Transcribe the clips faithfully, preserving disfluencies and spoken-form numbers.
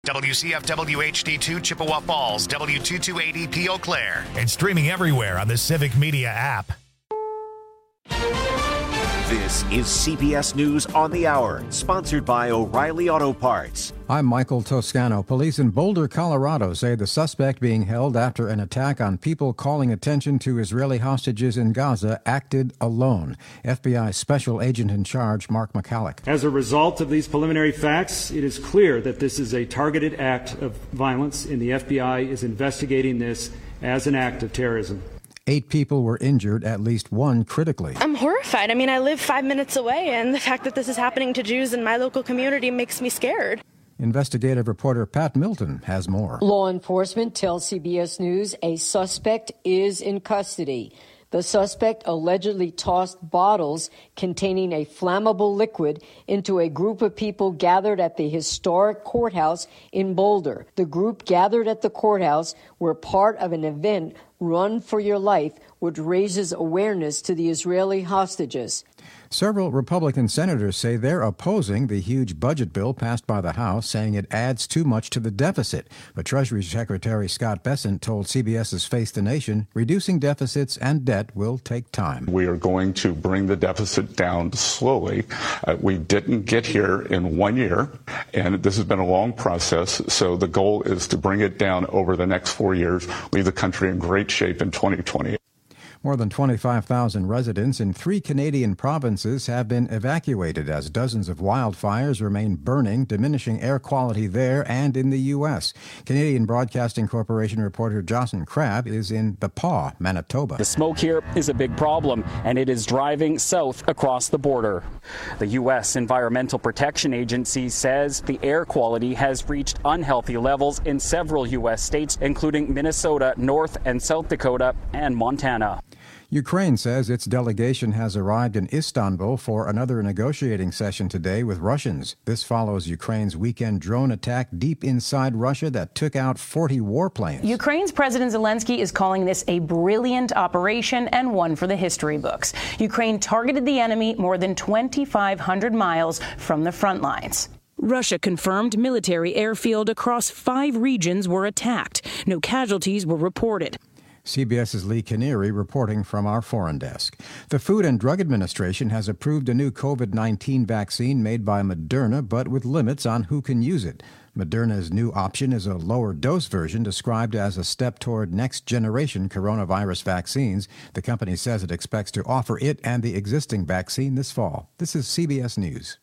W C F W H D two Chippewa Falls, W two two eight E P Eau Claire, and streaming everywhere on the Civic Media app. This is C B S News on the Hour, sponsored by O'Reilly Auto Parts. I'm Michael Toscano. Police in Boulder, Colorado say the suspect being held after an attack on people calling attention to Israeli hostages in Gaza acted alone. F B I Special Agent in Charge, Mark McCulloch. As a result of these preliminary facts, it is clear that this is a targeted act of violence, and the F B I is investigating this as an act of terrorism. Eight people were injured, at least one critically. I'm horrified. I mean, I live five minutes away, and the fact that this is happening to Jews in my local community makes me scared. Investigative reporter Pat Milton has more. Law enforcement tells C B S News a suspect is in custody. The suspect allegedly tossed bottles containing a flammable liquid into a group of people gathered at the historic courthouse in Boulder. The group gathered at the courthouse were part of an event, Run for Your Life, which raises awareness to the Israeli hostages. Several Republican senators say they're opposing the huge budget bill passed by the House, saying it adds too much to the deficit. But Treasury Secretary Scott Bessent told CBS's Face the Nation reducing deficits and debt will take time. We are going to bring the deficit down slowly. Uh, we didn't get here in one year, and this has been a long process. So the goal is to bring it down over the next four years, leave the country in great shape in twenty twenty. More than twenty-five thousand residents in three Canadian provinces have been evacuated as dozens of wildfires remain burning, diminishing air quality there and in the U S. Canadian Broadcasting Corporation reporter Jocelyn Crabb is in The Paw, Manitoba. The smoke here is a big problem, and it is driving south across the border. The U S Environmental Protection Agency says the air quality has reached unhealthy levels in several U S states, including Minnesota, North and South Dakota, and Montana. Ukraine says its delegation has arrived in Istanbul for another negotiating session today with Russians. This follows Ukraine's weekend drone attack deep inside Russia that took out forty warplanes. Ukraine's President Zelensky is calling this a brilliant operation and one for the history books. Ukraine targeted the enemy more than twenty-five hundred miles from the front lines. Russia confirmed military airfield across five regions were attacked. No casualties were reported. CBS's Lee Canary reporting from our foreign desk. The Food and Drug Administration has approved a new COVID nineteen vaccine made by Moderna, but with limits on who can use it. Moderna's new option is a lower dose version described as a step toward next-generation coronavirus vaccines. The company says it expects to offer it and the existing vaccine this fall. This is C B S News.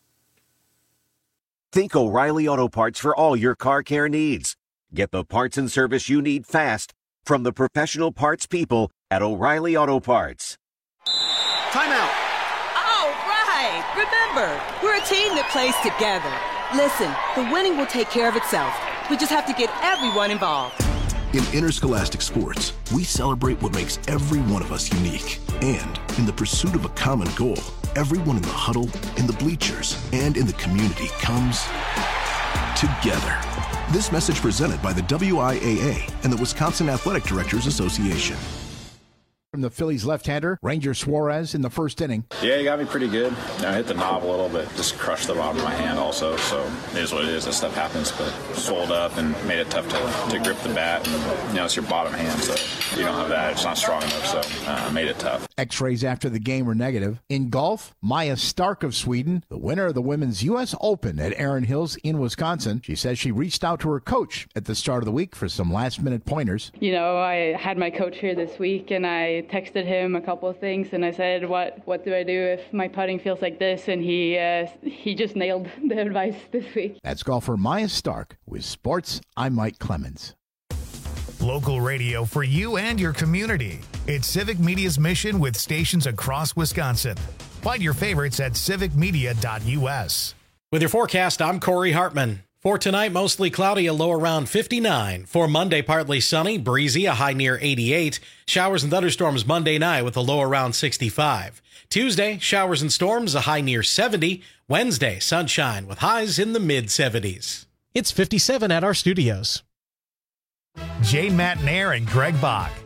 Think O'Reilly Auto Parts for all your car care needs. Get the parts and service you need fast from the professional parts people at O'Reilly Auto Parts. Timeout. All right. Remember, we're a team that plays together. Listen, the winning will take care of itself. We just have to get everyone involved. In interscholastic sports, we celebrate what makes every one of us unique. And in the pursuit of a common goal, everyone in the huddle, in the bleachers, and in the community comes together. This message presented by the W I A A and the Wisconsin Athletic Directors Association. From the Phillies left-hander, Ranger Suarez in the first inning. Yeah, he got me pretty good. I hit the knob a little bit, just crushed the bottom of my hand also, so it is what it is. That stuff happens, but swelled up and made it tough to, to grip the bat. And, you know, it's your bottom hand, so you don't have that. It's not strong enough, so uh, made it tough. X-rays after the game were negative. In golf, Maya Stark of Sweden, the winner of the Women's U S Open at Erin Hills in Wisconsin. She says she reached out to her coach at the start of the week for some last-minute pointers. You know, I had my coach here this week, and I texted him a couple of things, and I said, what what do I do if my putting feels like this? And he uh, he just nailed the advice this week. That's golfer Maya Stark. With sports, I'm Mike Clemens. Local radio for you and your community. It's Civic Media's mission with stations across Wisconsin. Find your favorites at civic media dot u s. With your forecast, I'm Corey Hartman. For tonight, mostly cloudy, a low around fifty-nine. For Monday, partly sunny, breezy, a high near eighty-eight. Showers and thunderstorms Monday night with a low around sixty-five. Tuesday, showers and storms, a high near seventy. Wednesday, sunshine with highs in the mid-seventies. It's fifty-seven at our studios. Jay Matnair and Greg Bach.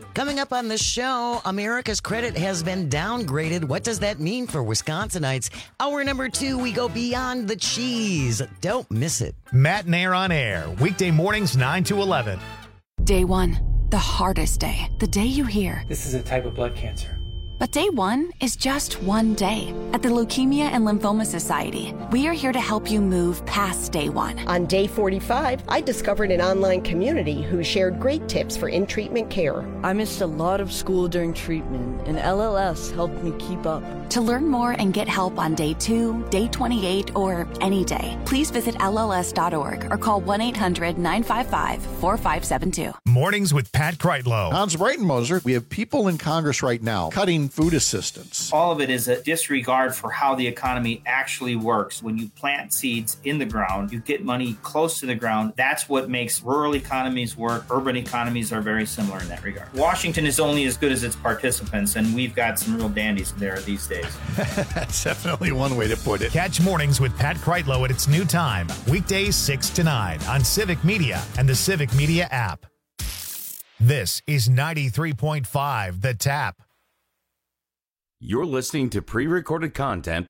Coming up on the show, America's credit has been downgraded. What does that mean for Wisconsinites? Hour number two, we go beyond the cheese. Don't miss it. Matt and Air on Air, weekday mornings nine to eleven. Day one, the hardest day. The day you hear, this is a type of blood cancer. But day one is just one day. At the Leukemia and Lymphoma Society, we are here to help you move past day one. On day forty-five, I discovered an online community who shared great tips for in-treatment care. I missed a lot of school during treatment, and L L S helped me keep up. To learn more and get help on day two, day twenty-eight, or any day, please visit L L S dot org or call one eight hundred nine five five four five seven two. Mornings with Pat Kreitlow. Hans Breitenmoser, we have people in Congress right now cutting food assistance. All of it is a disregard for how the economy actually works. When you plant seeds in the ground, you get money close to the ground. That's what makes rural economies work. Urban economies are very similar in that regard. Washington is only as good as its participants, and we've got some real dandies there these days. That's definitely one way to put it. Catch Mornings with Pat Kreitlow at its new time, weekdays six to nine on Civic Media and the Civic Media app. This is ninety-three point five The Tap. You're listening to pre-recorded content.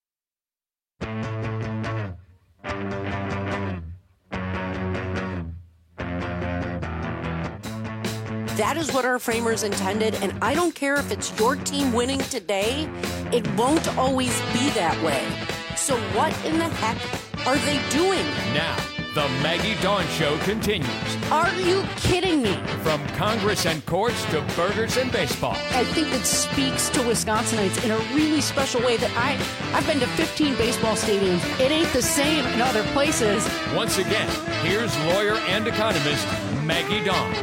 That is what our framers intended, and I don't care if it's your team winning today, it won't always be that way. So what in the heck are they doing? Now, the Maggie Dawn Show continues. Are you kidding me? From Congress and courts to burgers and baseball. I think it speaks to Wisconsinites in a really special way that I, I've been to fifteen baseball stadiums. It ain't the same in other places. Once again, here's lawyer and economist Maggie Dawn.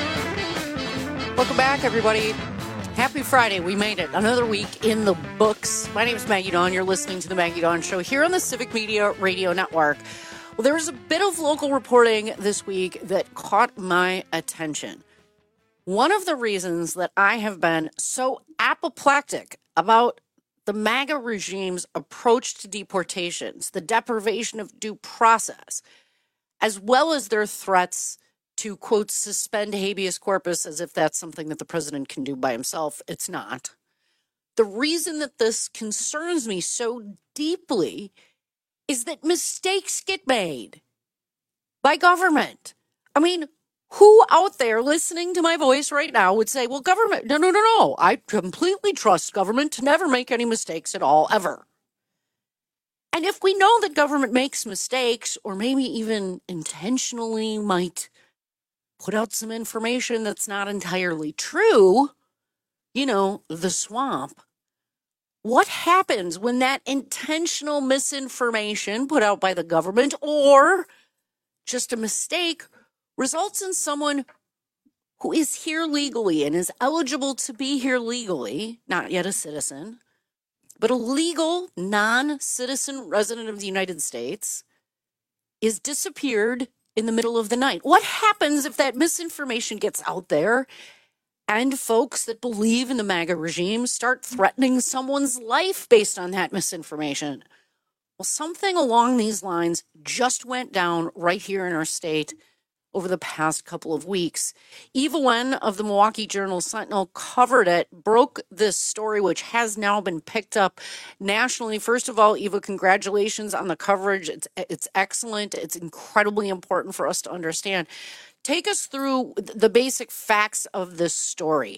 Welcome back, everybody. Happy Friday. We made it. Another week in the books. My name is Maggie Dawn. You're listening to the Maggie Dawn Show here on the Civic Media Radio Network. Well, there was a bit of local reporting this week that caught my attention. One of the reasons that I have been so apoplectic about the MAGA regime's approach to deportations, the deprivation of due process, as well as their threats to, quote, suspend habeas corpus as if that's something that the president can do by himself. It's not. The reason that this concerns me so deeply is that mistakes get made by government. I mean, who out there listening to my voice right now would say, well, government, no, no, no, no. I completely trust government to never make any mistakes at all, ever. And if we know that government makes mistakes, or maybe even intentionally might put out some information that's not entirely true, you know, the swamp, what happens when that intentional misinformation put out by the government or just a mistake results in someone who is here legally and is eligible to be here legally, not yet a citizen, but a legal non-citizen resident of the United States, is disappeared in the middle of the night? What happens if that misinformation gets out there and folks that believe in the MAGA regime start threatening someone's life based on that misinformation? Well, something along these lines just went down right here in our state over the past couple of weeks. Eva Wen of the Milwaukee Journal-Sentinel covered it, broke this story, which has now been picked up nationally. First of all, Eva, congratulations on the coverage. It's, it's excellent. It's incredibly important for us to understand. Take us through the basic facts of this story.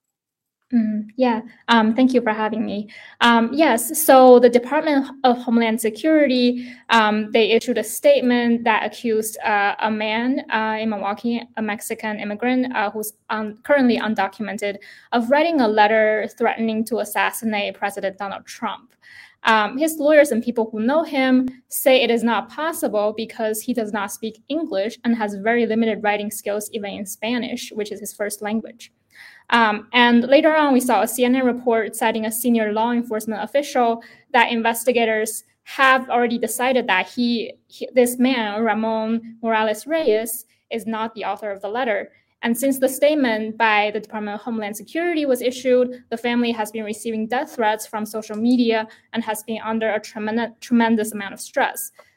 Mm, yeah, um, thank you for having me. Um, yes, so the Department of Homeland Security, um, they issued a statement that accused uh, a man uh, in Milwaukee, a Mexican immigrant uh, who's un- currently undocumented, of writing a letter threatening to assassinate President Donald Trump. Um, his lawyers and people who know him say it is not possible because he does not speak English and has very limited writing skills, even in Spanish, which is his first language. Um, and later on, we saw a C N N report citing a senior law enforcement official that investigators have already decided that he, he this man, Ramon Morales Reyes, is not the author of the letter. And since the statement by the Department of Homeland Security was issued, the family has been receiving death threats from social media and has been under a tremendous, tremendous amount of stress.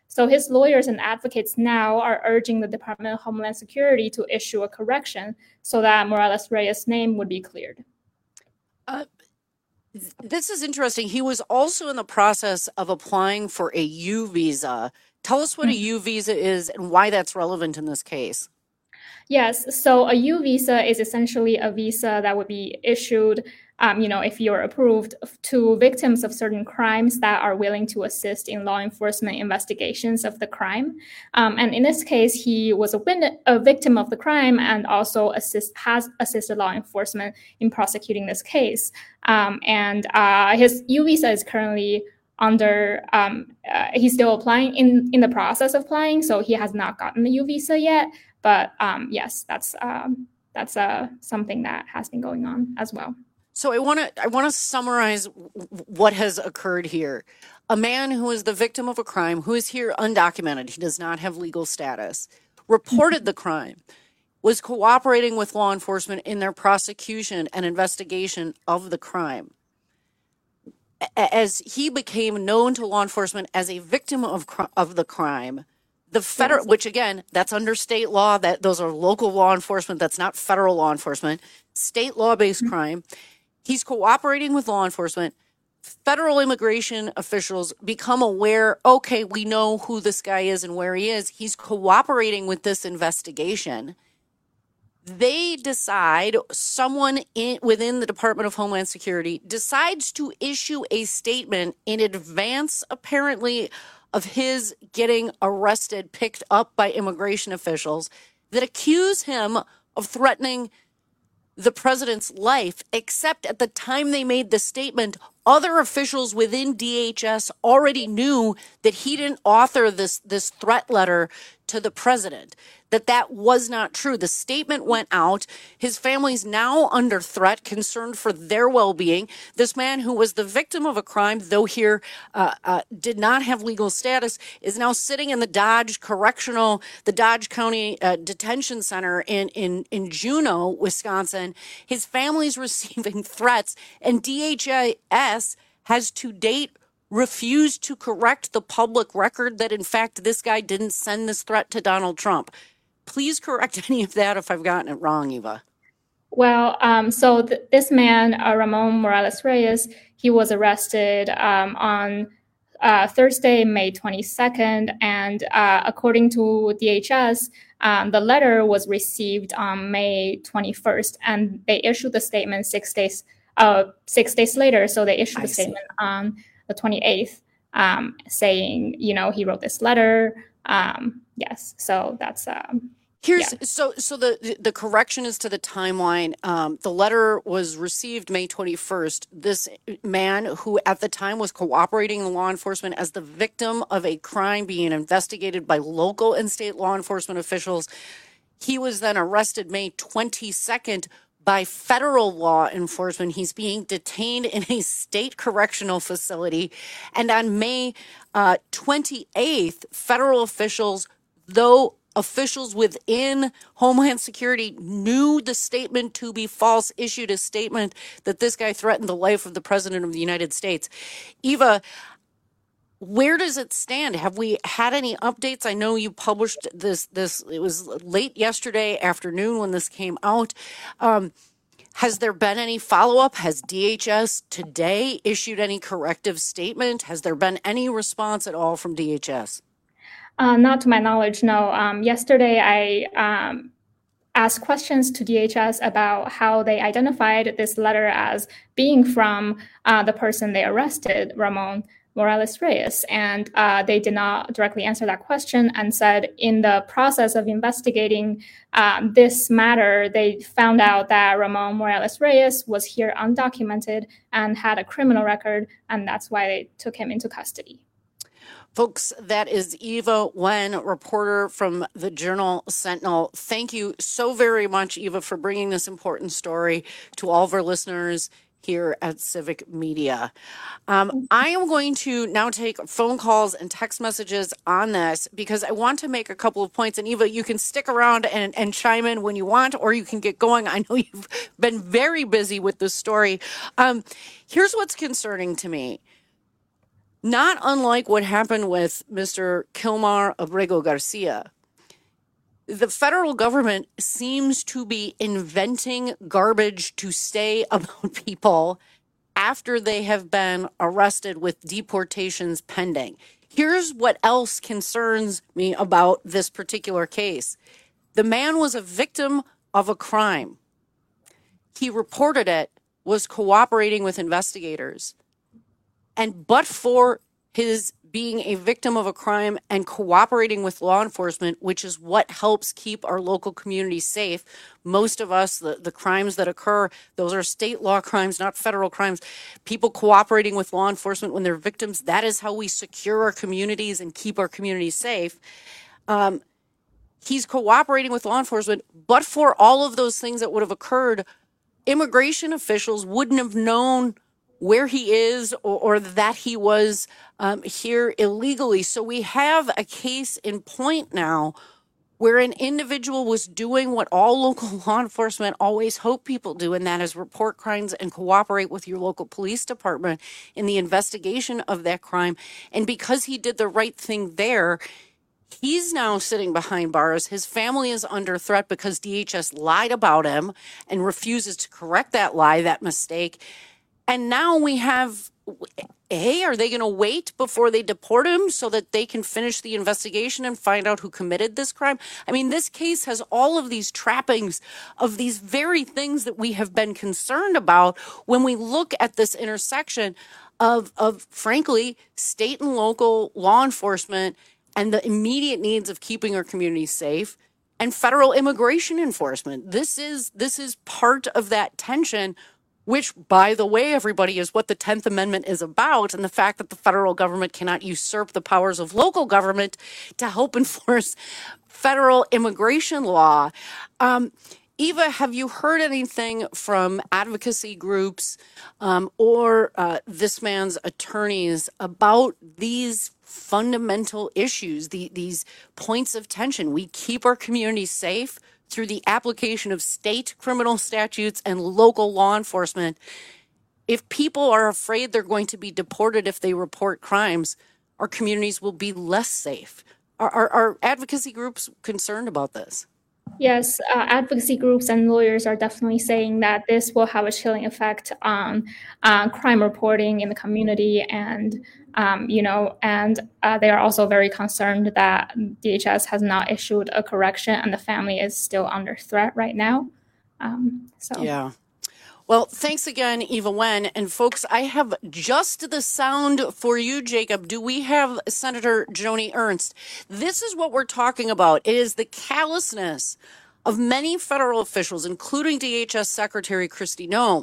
So his lawyers and advocates now are urging the Department of Homeland Security to issue a correction so that Morales-Reyes' name would be cleared. Uh, this is interesting. He was also in the process of applying for a U visa. Tell us what mm-hmm. a U visa is and why that's relevant in this case. Yes, so a U visa is essentially a visa that would be issued, um, you know, if you're approved, to victims of certain crimes that are willing to assist in law enforcement investigations of the crime. Um, and in this case, he was a, win- a victim of the crime and also assist has assisted law enforcement in prosecuting this case. Um, and uh, his U visa is currently under, um, uh, he's still applying, in, in the process of applying, so he has not gotten the U visa yet. But um, yes, that's um, that's uh, something that has been going on as well. So I want to I want to summarize what has occurred here. A man who is the victim of a crime, who is here undocumented, he does not have legal status, reported the crime, was cooperating with law enforcement in their prosecution and investigation of the crime. As he became known to law enforcement as a victim of of the crime, the federal, which again, that's under state law, that those are local law enforcement, that's not federal law enforcement, state law-based mm-hmm. crime. He's cooperating with law enforcement. Federal immigration officials become aware, okay, we know who this guy is and where he is. He's cooperating with this investigation. They decide, someone in, within the Department of Homeland Security decides to issue a statement in advance, apparently, of his getting arrested, picked up by immigration officials that accuse him of threatening the president's life, except at the time they made the statement, other officials within D H S already knew that he didn't author this, this threat letter to the president, that that was not true. The statement went out. His family's now under threat, concerned for their well-being. This man who was the victim of a crime, though here uh, uh, did not have legal status, is now sitting in the Dodge Correctional, the Dodge County uh, Detention Center in, in, in Juneau, Wisconsin. His family's receiving threats, and D H S has to date refused to correct the public record that, in fact, this guy didn't send this threat to Donald Trump. Please correct any of that if I've gotten it wrong, Eva. Well, um, so th- this man, uh, Ramon Morales-Reyes, he was arrested um, on uh, Thursday, May twenty-second, and uh, according to D H S, um, the letter was received on May twenty-first, and they issued the statement six days uh, six days later. So they issued I the see. statement on the twenty-eighth, um, saying, you know, he wrote this letter. Um, yes, so that's um, Here's yeah. so so the the correction is to the timeline. Um, the letter was received May twenty-first. This man, who at the time was cooperating in law enforcement as the victim of a crime being investigated by local and state law enforcement officials, he was then arrested May twenty-second by federal law enforcement. He's being detained in a state correctional facility, and on May uh, twenty-eighth, federal officials, though officials within Homeland Security knew the statement to be false, issued a statement that this guy threatened the life of the president of the United States. Eva, where does it stand? Have we had any updates? I know you published this, this it was late yesterday afternoon when this came out. Um, has there been any follow-up? Has D H S today issued any corrective statement? Has there been any response at all from D H S? Uh, not to my knowledge, no. Um, yesterday, I um, asked questions to D H S about how they identified this letter as being from uh, the person they arrested, Ramon Morales-Reyes, and uh, they did not directly answer that question and said in the process of investigating um, this matter, they found out that Ramon Morales-Reyes was here undocumented and had a criminal record, and that's why they took him into custody. Folks, that is Eva Wen, reporter from the Journal Sentinel. Thank you so very much, Eva, for bringing this important story to all of our listeners here at Civic Media. Um, I am going to now take phone calls and text messages on this because I want to make a couple of points. And Eva, you can stick around and, and chime in when you want, or you can get going. I know you've been very busy with this story. Um, here's what's concerning to me. Not unlike what happened with Mister Kilmar Abrego Garcia, the federal government seems to be inventing garbage to say about people after they have been arrested with deportations pending. Here's what else concerns me about this particular case. The man was a victim of a crime. He reported it, was cooperating with investigators. And but for his being a victim of a crime and cooperating with law enforcement, which is what helps keep our local communities safe, most of us, the, the crimes that occur, those are state law crimes, not federal crimes. People cooperating with law enforcement when they're victims, that is how we secure our communities and keep our communities safe. Um, he's cooperating with law enforcement, but for all of those things that would have occurred, immigration officials wouldn't have known where he is or, or that he was um, here illegally. So we have a case in point now where an individual was doing what all local law enforcement always hope people do, and that is report crimes and cooperate with your local police department in the investigation of that crime. And because he did the right thing there, he's now sitting behind bars. His family is under threat because D H S lied about him and refuses to correct that lie, that mistake. And now we have, hey, are they going to wait before they deport him so that they can finish the investigation and find out who committed this crime? I mean, this case has all of these trappings of these very things that we have been concerned about when we look at this intersection of, of frankly, state and local law enforcement and the immediate needs of keeping our communities safe and federal immigration enforcement. This is this is part of that tension, which, by the way, everybody, is what the tenth Amendment is about, and the fact that the federal government cannot usurp the powers of local government to help enforce federal immigration law. Um, Eva, have you heard anything from advocacy groups um, or uh, this man's attorneys about these fundamental issues, the, these points of tension? We keep our communities safe through the application of state criminal statutes and local law enforcement. If people are afraid they're going to be deported if they report crimes, our communities will be less safe. Are, are, are advocacy groups concerned about this? Yes, uh, advocacy groups and lawyers are definitely saying that this will have a chilling effect on uh, crime reporting in the community, and um, you know, and uh, they are also very concerned that D H S has not issued a correction, and the family is still under threat right now. Um, so yeah. Well, thanks again, Eva Wen. And folks, I have just the sound for you, Jacob. Do we have Senator Joni Ernst? This is what we're talking about. It is the callousness of many federal officials, including D H S Secretary Kristi Noem,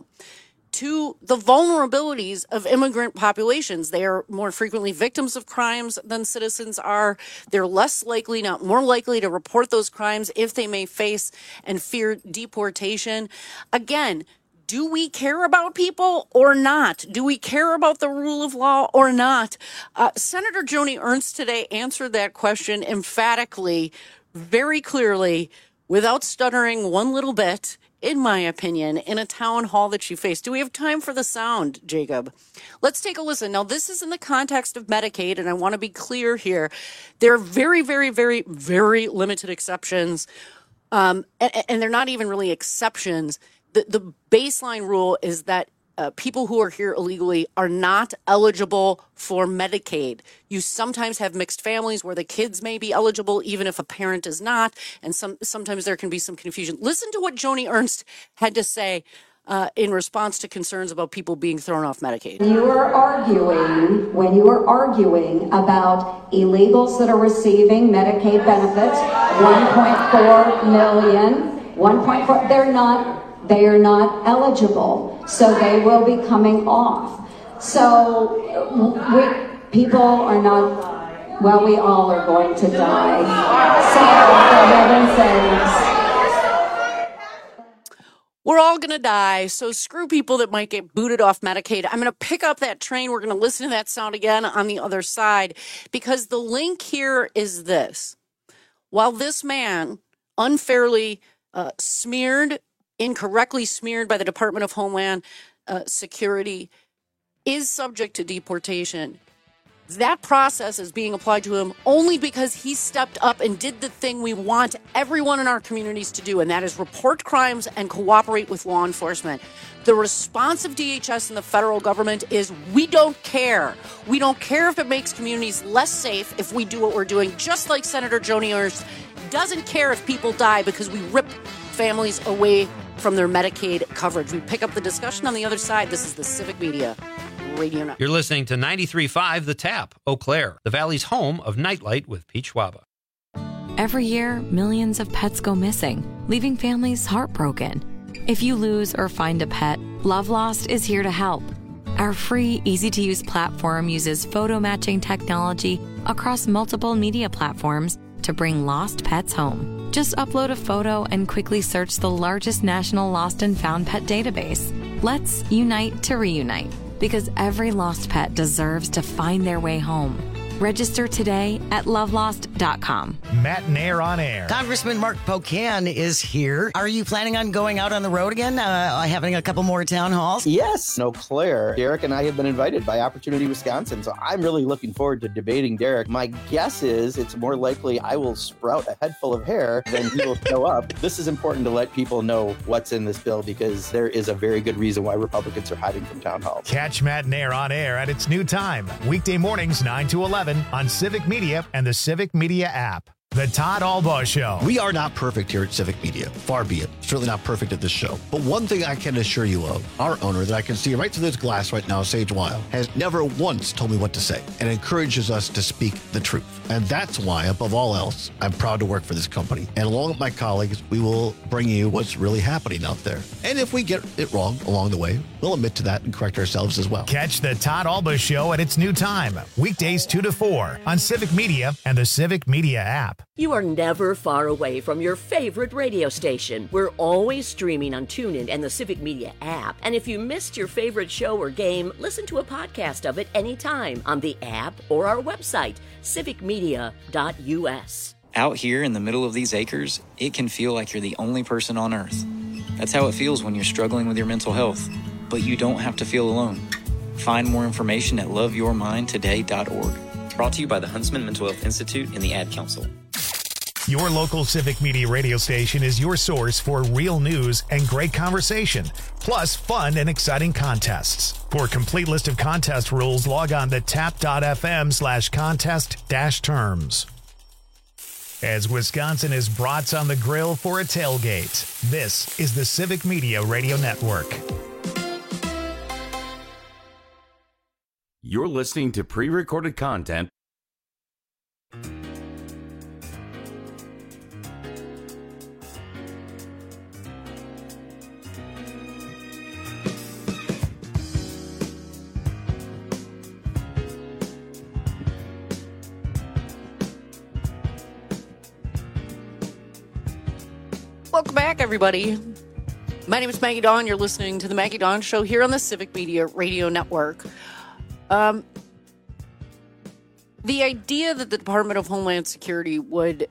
to the vulnerabilities of immigrant populations. They are more frequently victims of crimes than citizens are. They're less likely, not more likely, to report those crimes if they may face and fear deportation. Again, do we care about people or not? Do we care about the rule of law or not? Uh, Senator Joni Ernst today answered that question emphatically, very clearly, without stuttering one little bit, in my opinion, in a town hall that she faced. Do we have time for the sound, Jacob? Let's take a listen. Now, this is in the context of Medicaid, and I want to be clear here. There are very, very, very, very limited exceptions, um, and, and they're not even really exceptions. The, the baseline rule is that uh, people who are here illegally are not eligible for Medicaid. You sometimes have mixed families where the kids may be eligible even if a parent is not, and some sometimes there can be some confusion. Listen to what Joni Ernst had to say uh, in response to concerns about people being thrown off Medicaid. You are arguing, when you are arguing about illegals that are receiving Medicaid benefits, one point four million, one point four, they're not They are not eligible, so they will be coming off. So we, people are not, well, we all are going to die. So for heaven's sakes. We're all going to die, so screw people that might get booted off Medicaid. I'm going to pick up that train. We're going to listen to that sound again on the other side, because the link here is this. While this man unfairly uh, smeared incorrectly smeared by the Department of Homeland uh, Security, is subject to deportation, That process is being applied to him only because he stepped up and did the thing we want everyone in our communities to do, and that is report crimes and cooperate with law enforcement. The response of D H S and the federal government is we don't care. We don't care if it makes communities less safe if we do what we're doing, just like Senator Joni Ernst doesn't care if people die because we rip families away from their Medicaid coverage. We pick up the discussion on the other side. This is the Civic Media Radio Network. You're listening to ninety-three point five The Tap, Eau Claire, the Valley's home of Nightlight with Pete Schwaba. Every year, millions of pets go missing, leaving families heartbroken. If you lose or find a pet, Love Lost is here to help. Our free, easy-to-use platform uses photo matching technology across multiple media platforms to bring lost pets home. Just upload a photo and quickly search the largest national lost and found pet database. Let's unite to reunite, because every lost pet deserves to find their way home. Register today at love lost dot com. Matt Nair on air. Congressman Mark Pocan is here. Are you planning on going out on the road again, uh, having a couple more town halls? Yes, Eau Claire. Derek and I have been invited by Opportunity Wisconsin, so I'm really looking forward to debating Derek. My guess is it's more likely I will sprout a head full of hair than he will show up. This is important to let people know what's in this bill, because there is a very good reason why Republicans are hiding from town halls. Catch Matt Nair on air at its new time, weekday mornings nine to eleven on Civic Media and the Civic Media app. The Todd Albaugh Show. We are not perfect here at Civic Media. Far be it. Certainly not perfect at this show. But one thing I can assure you of, our owner that I can see right through this glass right now, Sage Weil, has never once told me what to say and encourages us to speak the truth. And that's why, above all else, I'm proud to work for this company. And along with my colleagues, we will bring you what's really happening out there. And if we get it wrong along the way, we'll admit to that and correct ourselves as well. Catch the Todd Albaugh Show at its new time, weekdays two to four on Civic Media and the Civic Media app. You are never far away from your favorite radio station. We're always streaming on TuneIn and the Civic Media app. And if you missed your favorite show or game, listen to a podcast of it anytime on the app or our website, civic media dot u s. Out here in the middle of these acres, it can feel like you're the only person on Earth. That's how it feels when you're struggling with your mental health. But you don't have to feel alone. Find more information at love your mind today dot org. Brought to you by the Huntsman Mental Health Institute and the Ad Council. Your local Civic Media radio station is your source for real news and great conversation, plus fun and exciting contests. For a complete list of contest rules, log on to tap dot f m slash contest dash terms. As Wisconsin is brats on the grill for a tailgate, this is the Civic Media Radio Network. You're listening to pre-recorded content. Welcome back, everybody. My name is Maggie Dawn. You're listening to the Maggie Dawn Show here on the Civic Media Radio Network. Um, the idea that the Department of Homeland Security would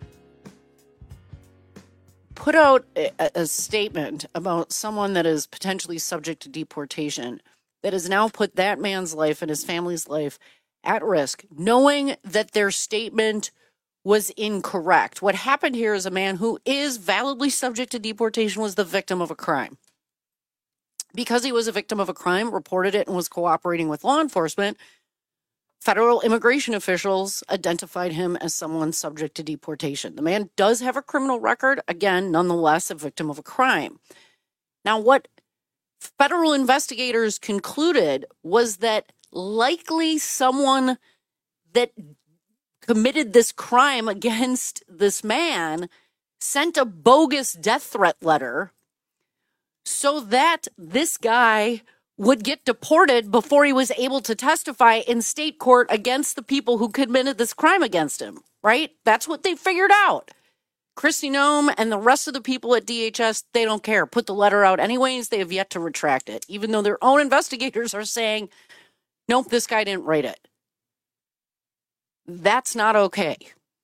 put out a, a statement about someone that is potentially subject to deportation that has now put that man's life and his family's life at risk, knowing that their statement was incorrect. What happened here is a man who is validly subject to deportation was the victim of a crime. Because he was a victim of a crime, reported it, and was cooperating with law enforcement, federal immigration officials identified him as someone subject to deportation. The man does have a criminal record, again, nonetheless, a victim of a crime. Now, what federal investigators concluded was that likely someone that committed this crime against this man sent a bogus death threat letter so that this guy would get deported before he was able to testify in state court against the people who committed this crime against him, right? That's what they figured out. Kristi Noem and the rest of the people at D H S, they don't care. Put the letter out anyways. They have yet to retract it, even though their own investigators are saying, nope, this guy didn't write it. That's not okay.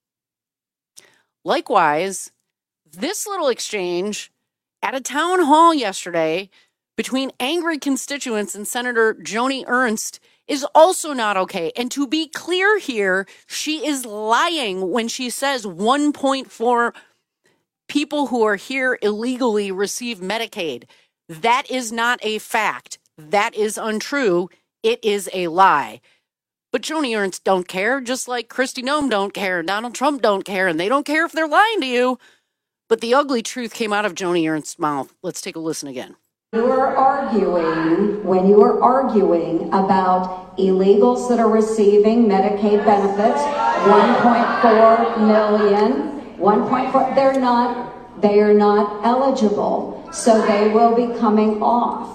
Likewise, this little exchange at a town hall yesterday between angry constituents and Senator Joni Ernst is also not okay. And to be clear here, she is lying when she says one point four people who are here illegally receive Medicaid. That is not a fact. That is untrue. It is a lie. But Joni Ernst don't care, just like Kristi Noem don't care, and Donald Trump don't care, and they don't care if they're lying to you. But the ugly truth came out of Joni Ernst's mouth. Let's take a listen again. You are arguing, when you are arguing about illegals that are receiving Medicaid benefits, one point four million, one point four, they're not, they are not eligible, so they will be coming off.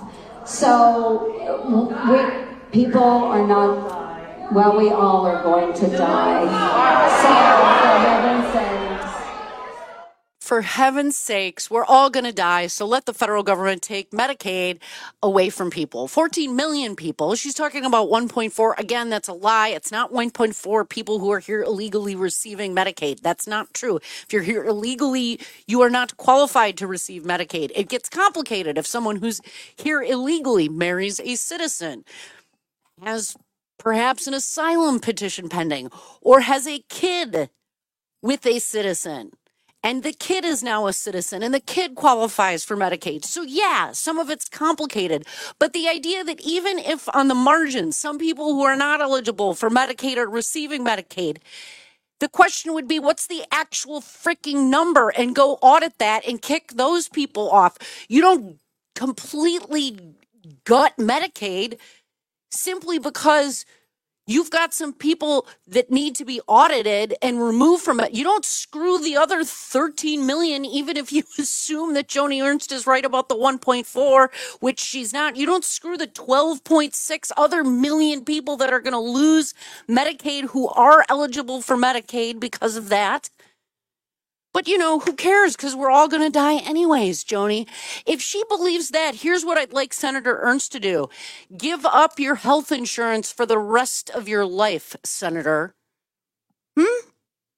So we, people are not, well, we all are going to die. So for heaven's sakes, For heaven's sakes, we're all going to die, so let the federal government take Medicaid away from people. fourteen million people. She's talking about one point four. Again, that's a lie. It's not one point four people who are here illegally receiving Medicaid. That's not true. If you're here illegally, you are not qualified to receive Medicaid. It gets complicated if someone who's here illegally marries a citizen, has perhaps an asylum petition pending, or has a kid with a citizen. And the kid is now a citizen, and the kid qualifies for Medicaid. So yeah, some of it's complicated. But the idea that even if on the margins, some people who are not eligible for Medicaid are receiving Medicaid, the question would be, what's the actual freaking number? And go audit that and kick those people off. You don't completely gut Medicaid simply because you've got some people that need to be audited and removed from it. You don't screw the other thirteen million, even if you assume that Joni Ernst is right about the one point four, which she's not. You don't screw the twelve point six other million people that are going to lose Medicaid who are eligible for Medicaid because of that. But, you know, who cares? Because we're all going to die anyways, Joni. If she believes that, here's what I'd like Senator Ernst to do. Give up your health insurance for the rest of your life, Senator. Hmm?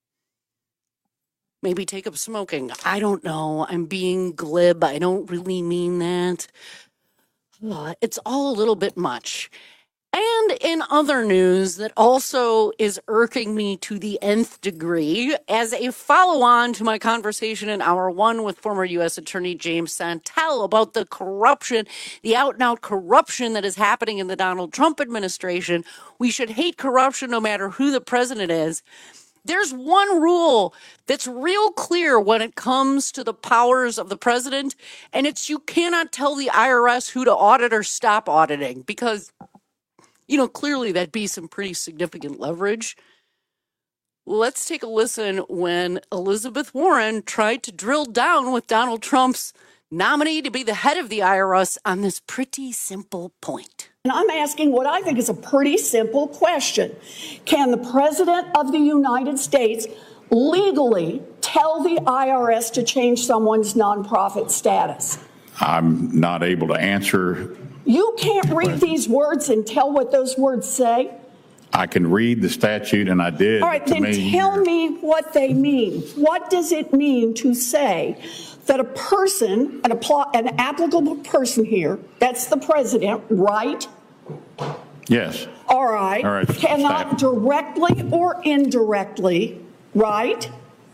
Maybe take up smoking. I don't know. I'm being glib. I don't really mean that. It's all a little bit much. And in other news that also is irking me to the nth degree, as a follow-on to my conversation in hour one with former U S Attorney James Santel about the corruption, the out-and-out corruption that is happening in the Donald Trump administration. We should hate corruption no matter who the president is. There's one rule that's real clear when it comes to the powers of the president, and it's you cannot tell the I R S who to audit or stop auditing, because you know, clearly that'd be some pretty significant leverage. Let's take a listen when Elizabeth Warren tried to drill down with Donald Trump's nominee to be the head of the I R S on this pretty simple point. And I'm asking what I think is a pretty simple question. Can the President of the United States legally tell the I R S to change someone's nonprofit status? I'm not able to answer. You can't read these words and tell what those words say? I can read the statute, and I did. All right, then me. tell me what they mean. What does it mean to say that a person, an, appl- an applicable person here, that's the president, right? Yes. All right. All right. Cannot Stop. directly or indirectly, right?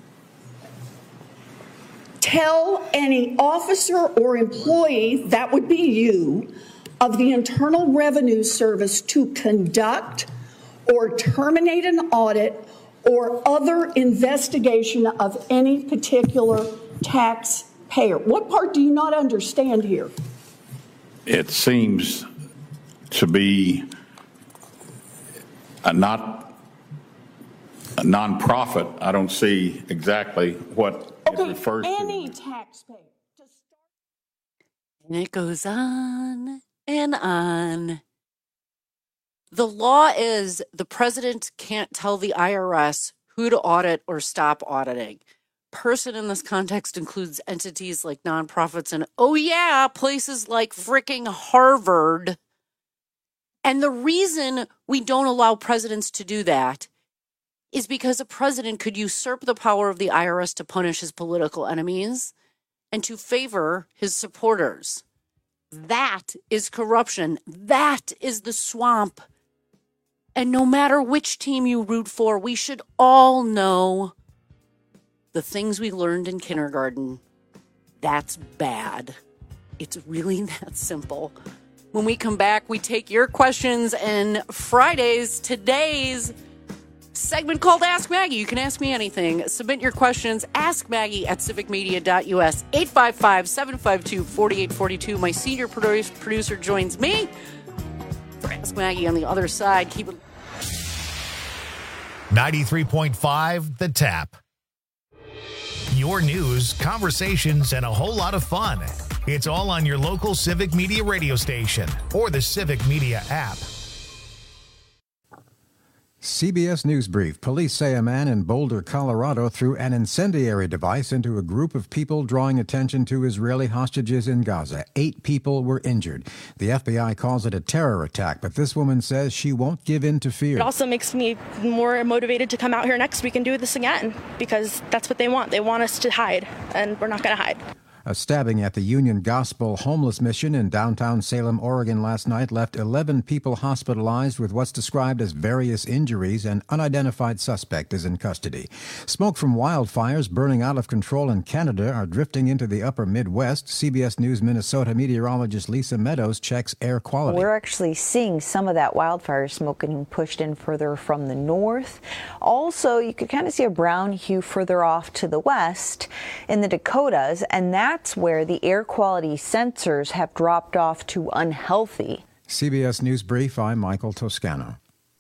Tell any officer or employee, that would be you, of the Internal Revenue Service to conduct or terminate an audit or other investigation of any particular taxpayer. What part do you not understand here? It seems to be a not a nonprofit. I don't see exactly what okay, it refers any to. taxpayer. And it goes on and on. The law is the president can't tell the I R S who to audit or stop auditing. Person in this context includes entities like nonprofits and, oh yeah, places like fricking Harvard. And the reason we don't allow presidents to do that is because a president could usurp the power of the I R S to punish his political enemies and to favor his supporters. That is corruption. That is the swamp And no matter which team you root for, we should all know the things we learned in kindergarten. That's bad. It's really that simple. When we come back, we take your questions, and Fridays, today's segment called Ask Maggie. You can ask me anything. Submit your questions. Ask Maggie at civic media dot u s. eight five five, seven five two, four eight four two. My senior produce, producer joins me for Ask Maggie on the other side. Keep it. ninety-three point five The Tap. Your news, conversations, and a whole lot of fun. It's all on your local Civic Media radio station or the Civic Media app. C B S News Brief. Police say a man in Boulder, Colorado threw an incendiary device into a group of people, drawing attention to Israeli hostages in Gaza. Eight people were injured. The F B I calls it a terror attack, but this woman says she won't give in to fear. It also makes me more motivated to come out here next week and do this again, because that's what they want. They want us to hide, and we're not going to hide. A stabbing at the Union Gospel Homeless Mission in downtown Salem, Oregon last night left eleven people hospitalized with what's described as various injuries. An unidentified suspect is in custody. Smoke from wildfires burning out of control in Canada are drifting into the upper Midwest. C B S News Minnesota meteorologist Lisa Meadows checks air quality. We're actually seeing some of that wildfire smoke getting pushed in further from the north. Also, you could kind of see a brown hue further off to the west in the Dakotas, and that That's where the air quality sensors have dropped off to unhealthy. C B S News Brief, I'm Michael Toscano.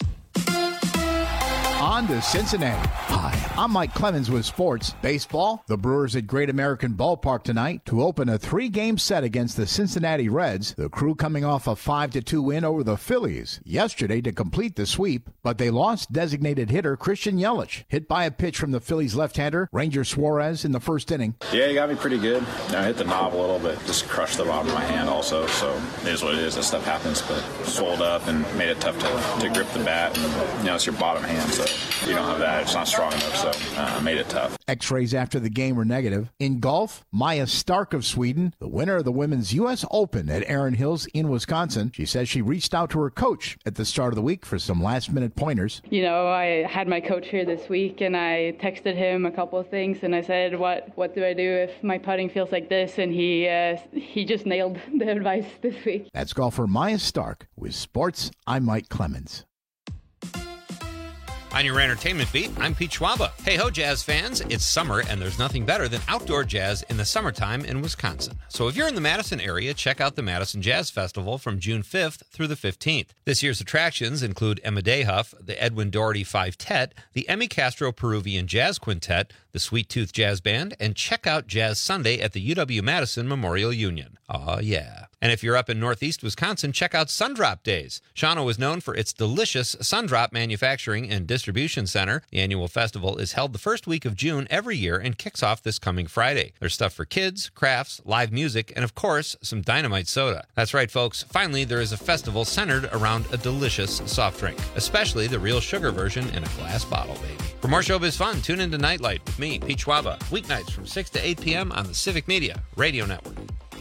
On to Cincinnati. Hi, I'm Mike Clemens with sports. Baseball, the Brewers at Great American Ballpark tonight to open a three-game set against the Cincinnati Reds. The Crew coming off a five to two win over the Phillies yesterday to complete the sweep, but they lost designated hitter Christian Yelich, hit by a pitch from the Phillies left-hander Ranger Suarez in the first inning. Yeah, he got me pretty good. I hit the knob a little bit, just crushed the bottom of my hand also, so it is what it is. That stuff happens, but swelled up and made it tough to, to grip the bat. And, you know, it's your bottom hand, so you don't have that. It's not strong enough, so uh, made it tough. X-rays after the game were negative. In golf, Maya Stark of Sweden, the winner of the Women's U S Open at Erin Hills in Wisconsin, she says she reached out to her coach at the start of the week for some last-minute pointers. You know, I had my coach here this week, and I texted him a couple of things, and I said, what what do I do if my putting feels like this? And he uh, he just nailed the advice this week. That's golfer Maya Stark. With sports, I'm Mike Clemens. On your entertainment beat, I'm Pete Schwaba. Hey ho, jazz fans. It's summer, and there's nothing better than outdoor jazz in the summertime in Wisconsin. So if you're in the Madison area, check out the Madison Jazz Festival from June fifth through the fifteenth. This year's attractions include Emma Dehuff, the Edwin Doherty Five-Tet, the Emmy Castro Peruvian Jazz Quintet, the Sweet Tooth Jazz Band, and check out Jazz Sunday at the U W-Madison Memorial Union. Aw, yeah. And if you're up in northeast Wisconsin, check out Sundrop Days. Shawano is known for its delicious Sundrop manufacturing and distribution center. The annual festival is held the first week of June every year and kicks off this coming Friday. There's stuff for kids, crafts, live music, and of course, some dynamite soda. That's right, folks. Finally, there is a festival centered around a delicious soft drink, especially the real sugar version in a glass bottle, baby. For more showbiz fun, tune into Nightlight with me, Pete Schwaba, weeknights from six to eight p.m. on the Civic Media Radio Network.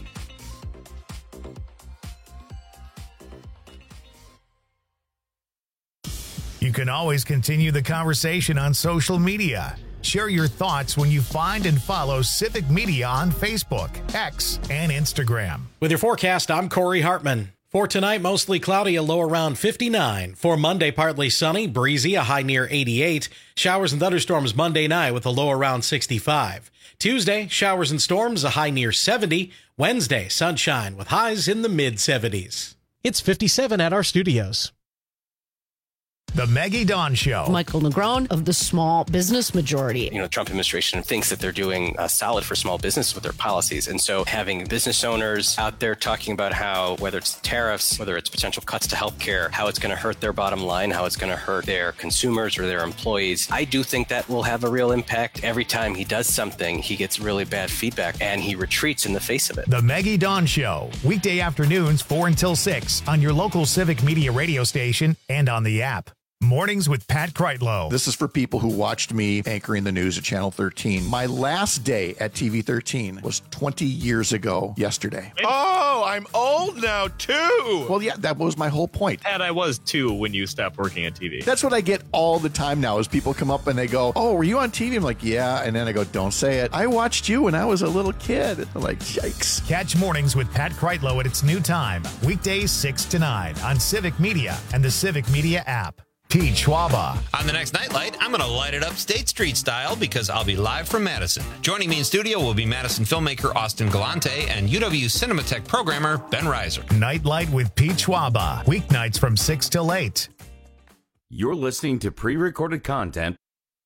You can always continue the conversation on social media. Share your thoughts when you find and follow Civic Media on Facebook, X, and Instagram. With your forecast, I'm Corey Hartman. For tonight, mostly cloudy, a low around fifty-nine. For Monday, partly sunny, breezy, a high near eighty-eight. Showers and thunderstorms Monday night with a low around sixty-five. Tuesday, showers and storms, a high near seventy. Wednesday, sunshine with highs in the mid-seventies. It's fifty-seven at our studios. The Maggie Dawn Show. Michael Negron of the Small Business Majority. You know, the Trump administration thinks that they're doing uh, solid for small business with their policies. And so having business owners out there talking about how, whether it's tariffs, whether it's potential cuts to healthcare, how it's going to hurt their bottom line, how it's going to hurt their consumers or their employees, I do think that will have a real impact. Every time he does something, he gets really bad feedback and he retreats in the face of it. The Maggie Dawn Show. Weekday afternoons, four until six on your local Civic Media radio station and on the app. Mornings with Pat Kreitlow. This is for people who watched me anchoring the news at Channel thirteen. My last day at T V thirteen was twenty years ago yesterday. Oh, I'm old now, too. Well, yeah, that was my whole point. And I was, too, when you stopped working at T V. That's what I get all the time now is people come up and they go, oh, were you on T V? I'm like, yeah. And then I go, don't say it. I watched you when I was a little kid. I'm like, yikes. Catch Mornings with Pat Kreitlow at its new time, weekdays six to nine on Civic Media and the Civic Media app. Pete Schwaba. On the next Nightlight, I'm going to light it up State Street style because I'll be live from Madison. Joining me in studio will be Madison filmmaker Austin Galante and U W Cinematech programmer Ben Reiser. Nightlight with Pete Schwaba. Weeknights from six till eight. You're listening to pre-recorded content.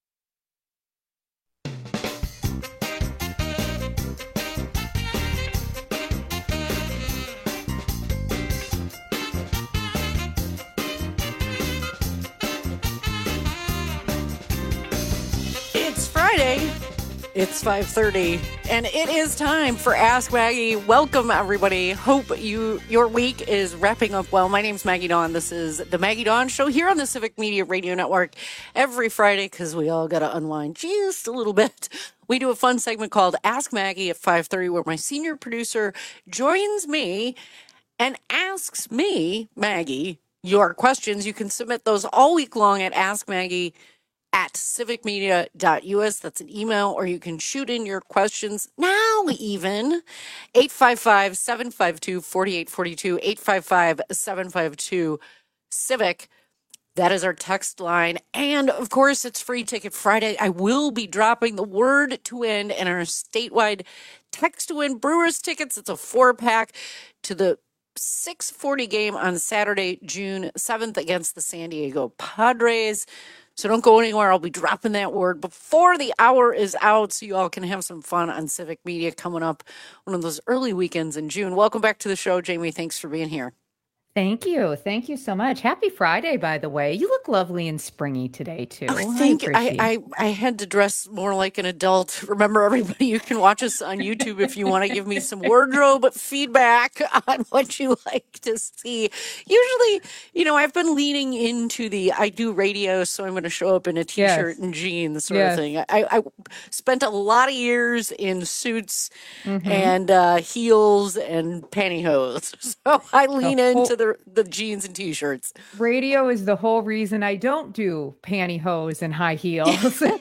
Friday. It's five thirty, and it is time for Ask Maggie. Welcome, everybody. Hope you your week is wrapping up well. My name's Maggie Dawn. This is the Maggie Dawn Show here on the Civic Media Radio Network every Friday because we all got to unwind just a little bit. We do a fun segment called Ask Maggie at five thirty where my senior producer joins me and asks me, Maggie, your questions. You can submit those all week long at Ask Maggie at civic media dot u s. That's an email, or you can shoot in your questions now even. eight five five, seven five two, four eight four two, eight five five, seven five two, CIVIC. That is our text line. And, of course, it's Free Ticket Friday. I will be dropping the word to win in our statewide text to win Brewers tickets. It's a four-pack to the six forty game on Saturday, June seventh against the San Diego Padres. So don't go anywhere. I'll be dropping that word before the hour is out so you all can have some fun on Civic Media coming up one of those early weekends in June. Welcome back to the show, Jamie. Thanks for being here. Thank you. Thank you so much. Happy Friday, by the way. You look lovely and springy today, too. Oh, thank you. I, I, I had to dress more like an adult. Remember, everybody, you can watch us on YouTube if you want to give me some wardrobe feedback on what you like to see. Usually, you know, I've been leaning into the I do radio, so I'm going to show up in a T-shirt yes. and jeans sort yes. of thing. I, I spent a lot of years in suits mm-hmm. and uh, heels and pantyhose. So I lean oh, into the the jeans and T-shirts. Radio is the whole reason I don't do pantyhose and high heels.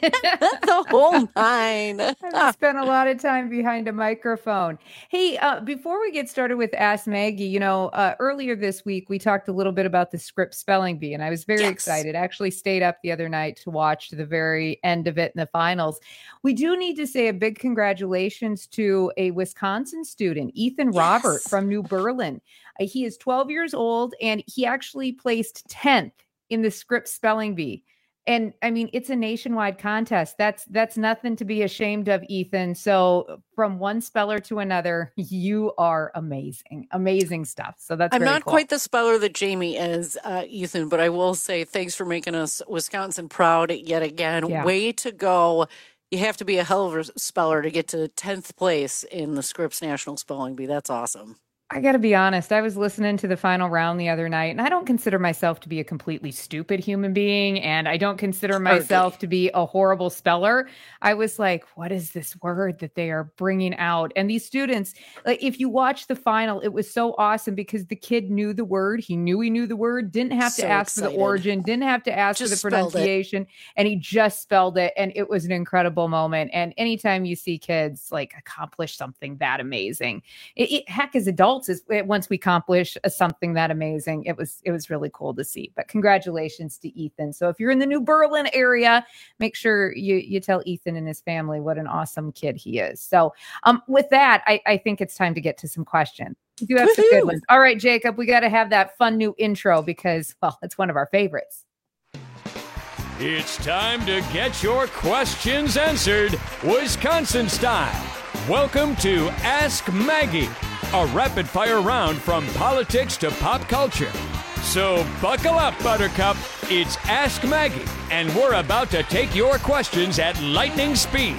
The whole nine. I spent a lot of time behind a microphone. Hey, uh, before we get started with Ask Maggie, you know, uh, earlier this week we talked a little bit about the Scripps Spelling Bee, and I was very yes. excited. I actually stayed up the other night to watch the very end of it in the finals. We do need to say a big congratulations to a Wisconsin student, Ethan yes. Robert from New Berlin. He is twelve years old, and he actually placed tenth in the Scripps Spelling Bee. And I mean, it's a nationwide contest. That's that's nothing to be ashamed of, Ethan. So from one speller to another, you are amazing, amazing stuff. So that's I'm very not cool. quite the speller that Jamie is, uh, Ethan, but I will say thanks for making us Wisconsin proud yet again. Yeah. Way to go. You have to be a hell of a speller to get to tenth place in the Scripps National Spelling Bee. That's awesome. I got to be honest. I was listening to the final round the other night, and I don't consider myself to be a completely stupid human being, and I don't consider myself okay. to be a horrible speller. I was like, what is this word that they are bringing out? And these students, like, if you watch the final, it was so awesome because the kid knew the word. He knew he knew the word, didn't have so to ask excited. for the origin, didn't have to ask just for the pronunciation, and he just spelled it, and it was an incredible moment. And anytime you see kids like accomplish something that amazing, it, it heck, as adults, is once we accomplish something that amazing, it was it was really cool to see. But congratulations to Ethan. So if you're in the New Berlin area, make sure you you tell Ethan and his family what an awesome kid he is. So um, with that, I, I think it's time to get to some questions. We do have Woo-hoo! some good ones. All right, Jacob, we got to have that fun new intro because, well, it's one of our favorites. It's time to get your questions answered Wisconsin style. Welcome to Ask Maggie, a rapid-fire round from politics to pop culture. So buckle up, Buttercup. It's Ask Maggie, and we're about to take your questions at lightning speed.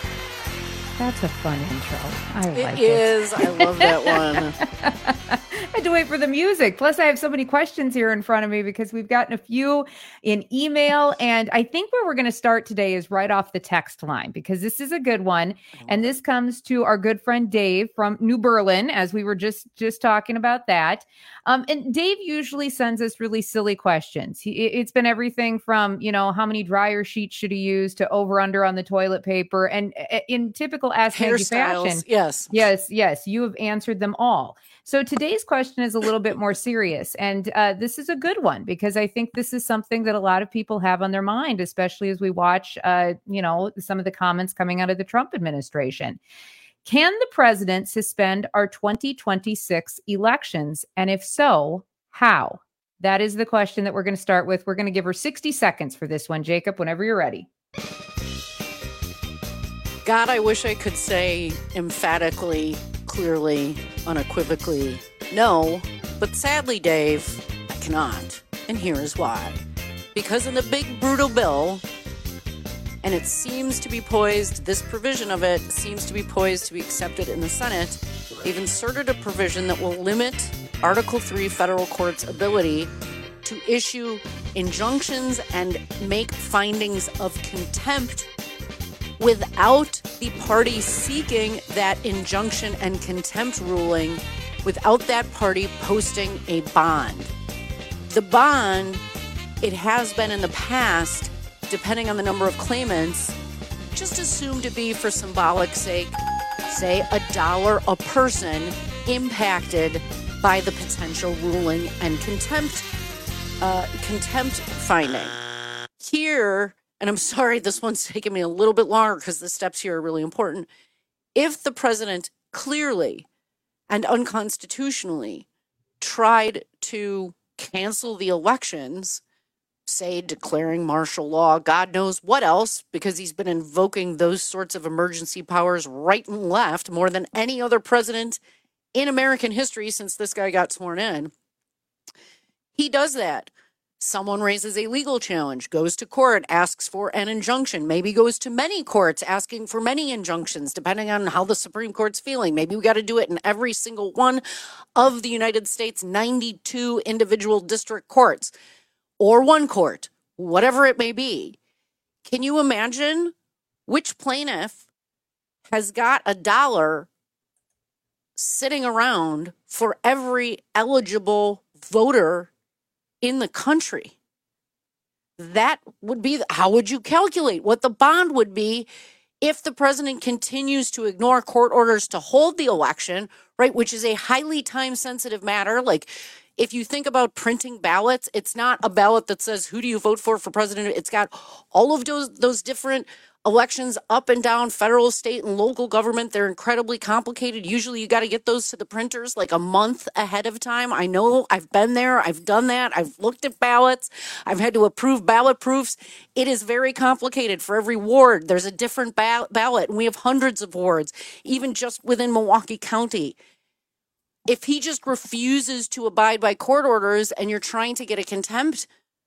That's a fun intro. I like it. It is. I love that one. had to wait for the music. Plus, I have so many questions here in front of me because we've gotten a few in email. And I think where we're going to start today is right off the text line, because this is a good one. And this comes to our good friend Dave from New Berlin, as we were just, just talking about that. Um, and Dave usually sends us really silly questions. He, it's been everything from, you know, how many dryer sheets should he use to over under on the toilet paper. And in typical Ask Maggie fashion, yes, yes, yes, you have answered them all. So today's question is a little bit more serious. And uh, this is a good one, because I think this is something that a lot of people have on their mind, especially as we watch, uh, you know, some of the comments coming out of the Trump administration. Can the president suspend our twenty twenty-six elections? And if so, how? That is the question that we're going to start with. We're going to give her sixty seconds for this one, Jacob, whenever you're ready. God, I wish I could say emphatically, clearly, unequivocally, no. But sadly, Dave, I cannot. And here is why. Because in the big, brutal bill, and it seems to be poised, this provision of it seems to be poised to be accepted in the Senate, they've inserted a provision that will limit Article three federal court's ability to issue injunctions and make findings of contempt without the party seeking that injunction and contempt ruling, without that party posting a bond. The bond, it has been in the past, depending on the number of claimants, just assumed to be for symbolic sake, say a dollar a person impacted by the potential ruling and contempt, uh, contempt finding. Here, and I'm sorry, this one's taking me a little bit longer because the steps here are really important. If the president clearly and unconstitutionally tried to cancel the elections, say declaring martial law, God knows what else, because he's been invoking those sorts of emergency powers right and left more than any other president in American history since this guy got sworn in. He does that. Someone raises a legal challenge, goes to court, asks for an injunction, maybe goes to many courts asking for many injunctions, depending on how the Supreme Court's feeling. Maybe we got to do it in every single one of the United States ninety-two individual district courts, or one court, whatever it may be. Can you imagine which plaintiff has got a dollar sitting around for every eligible voter in the country? That would be, how would you calculate what the bond would be if the president continues to ignore court orders to hold the election, right, which is a highly time-sensitive matter? Like, if you think about printing ballots, it's not a ballot that says, who do you vote for for president? It's got all of those those different elections up and down, federal, state, and local government. They're incredibly complicated. Usually you got to get those to the printers like a month ahead of time. I know, I've been there. I've done that. I've looked at ballots. I've had to approve ballot proofs. It is very complicated. For every ward, there's a different ba- ballot, and we have hundreds of wards, even just within Milwaukee County. If he just refuses to abide by court orders and you're trying to get a contempt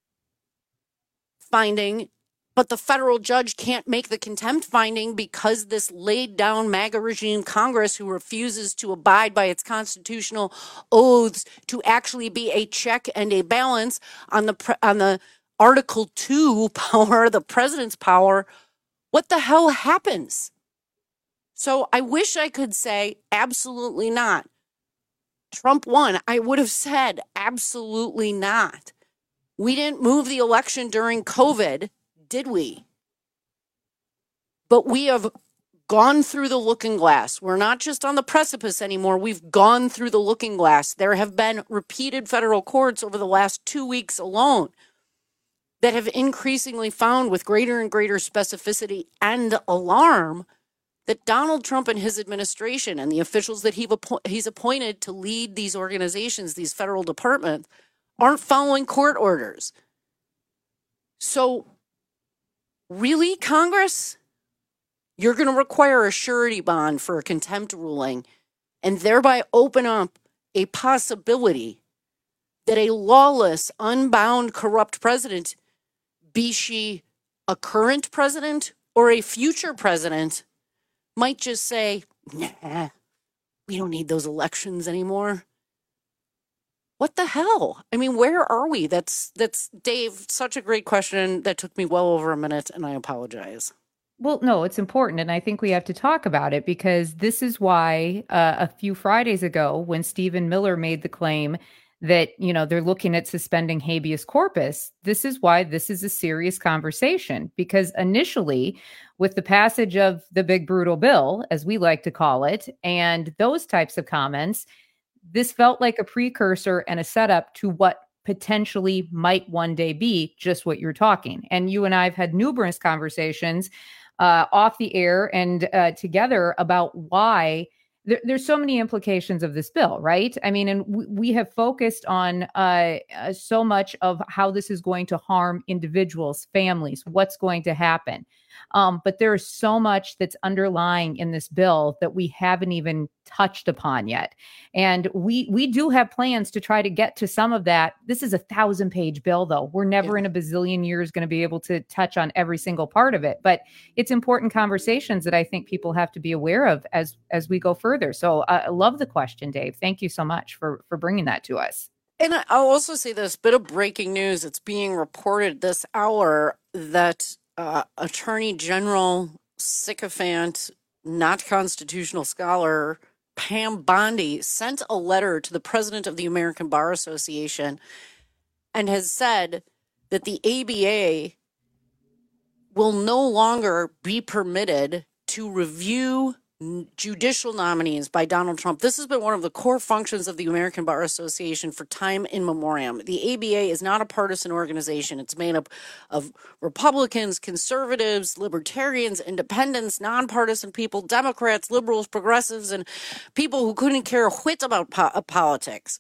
finding, but the federal judge can't make the contempt finding because this laid down MAGA regime Congress, who refuses to abide by its constitutional oaths to actually be a check and a balance on the pre- on the Article two power, the president's power, what the hell happens? So I wish I could say absolutely not. Trump won. I would have said absolutely not. We didn't move the election during COVID, did we? But we have gone through the looking glass. We're not just on the precipice anymore. We've gone through the looking glass. There have been repeated federal courts over the last two weeks alone that have increasingly found with greater and greater specificity and alarm that Donald Trump and his administration and the officials that he he's appointed to lead these organizations, these federal departments, aren't following court orders. So, really, Congress? You're going to require a surety bond for a contempt ruling and thereby open up a possibility that a lawless, unbound, corrupt president, be she a current president or a future president, might just say, nah, we don't need those elections anymore. what the hell? I mean, where are we? That's, that's Dave, such a great question that took me well over a minute, and I apologize. Well, no, it's important. And I think we have to talk about it because this is why uh, a few Fridays ago, when Stephen Miller made the claim that, you know, they're looking at suspending habeas corpus, this is why this is a serious conversation. Because initially, with the passage of the big brutal bill, as we like to call it, and those types of comments, this felt like a precursor and a setup to what potentially might one day be just what you're talking. And you and I have had numerous conversations uh, off the air and uh, together about why there, there's so many implications of this bill, right? I mean, and we, we have focused on uh, uh, so much of how this is going to harm individuals, families, what's going to happen. Um, but there is so much that's underlying in this bill that we haven't even touched upon yet. And we we do have plans to try to get to some of that. This is a thousand page bill, though. We're never in a bazillion years going to be able to touch on every single part of it. But it's important conversations that I think people have to be aware of as as we go further. So uh, I love the question, Dave. Thank you so much for for bringing that to us. And I'll also say this bit of breaking news. It's being reported this hour that Uh, Attorney General sycophant, not constitutional scholar, Pam Bondi sent a letter to the president of the American Bar Association and has said that the A B A will no longer be permitted to review judicial nominees by Donald Trump. This has been one of the core functions of the American Bar Association for time in memoriam. The A B A is not a partisan organization. It's made up of Republicans, conservatives, libertarians, independents, nonpartisan people, Democrats, liberals, progressives, and people who couldn't care a whit about po- politics.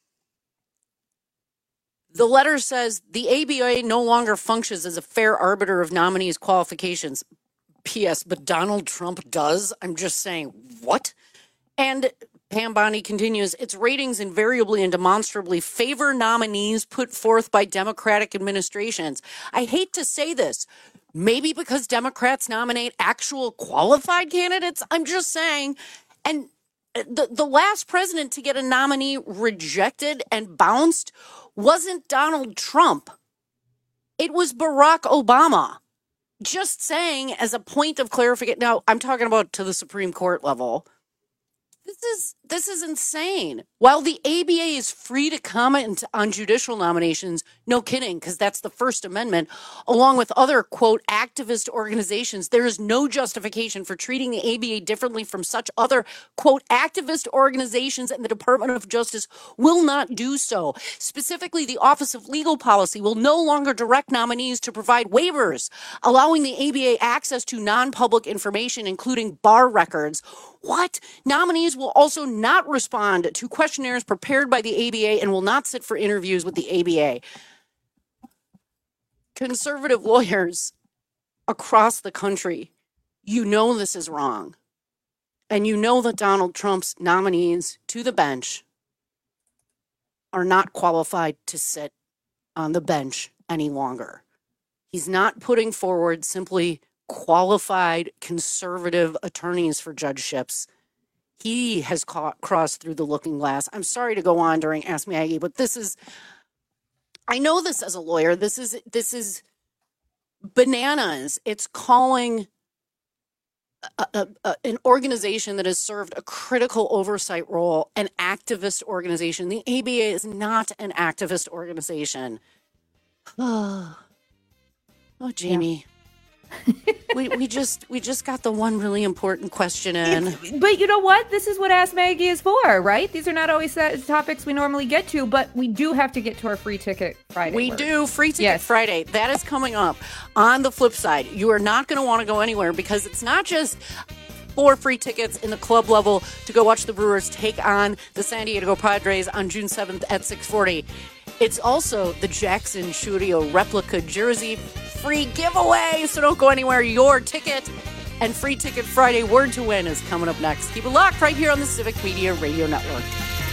The letter says the A B A no longer functions as a fair arbiter of nominees' qualifications. P S. But Donald Trump does. I'm just saying, what? And Pam Bondi continues, its ratings invariably and demonstrably favor nominees put forth by Democratic administrations. I hate to say this, maybe because Democrats nominate actual qualified candidates. I'm just saying. And the, the last president to get a nominee rejected and bounced wasn't Donald Trump. It was Barack Obama. Just saying, as a point of clarification. Now, I'm talking about to the Supreme Court level. This is this is insane. While the A B A is free to comment on judicial nominations, no kidding, because that's the First Amendment, along with other, quote, activist organizations, there is no justification for treating the A B A differently from such other, quote, activist organizations, and the Department of Justice will not do so. Specifically, the Office of Legal Policy will no longer direct nominees to provide waivers, allowing the A B A access to non-public information, including bar records. What? Nominees will also not respond to questionnaires prepared by the A B A and will not sit for interviews with the A B A. Conservative lawyers across the country, you know this is wrong. And you know that Donald Trump's nominees to the bench are not qualified to sit on the bench any longer. He's not putting forward simply qualified conservative attorneys for judgeships. He has caught, crossed through the looking glass. I'm sorry to go on during Ask Me Aggie, but this is, I know this as a lawyer, this is, this is bananas. It's calling a, a, a, an organization that has served a critical oversight role an activist organization. The A B A is not an activist organization. Oh, oh Jamie. Yeah. we we just we just got the one really important question in. It's, but you know what? This is what Ask Maggie is for, right? These are not always topics we normally get to, but we do have to get to our free ticket Friday. We word. do free ticket yes. Friday. That is coming up. On the flip side, you are not going to want to go anywhere because it's not just four free tickets in the club level to go watch the Brewers take on the San Diego Padres on June seventh at six forty. It's also the Jackson Chourio replica jersey free giveaway, so don't go anywhere. Your ticket and Free Ticket Friday Word to Win is coming up next. Keep it locked right here on the Civic Media Radio Network.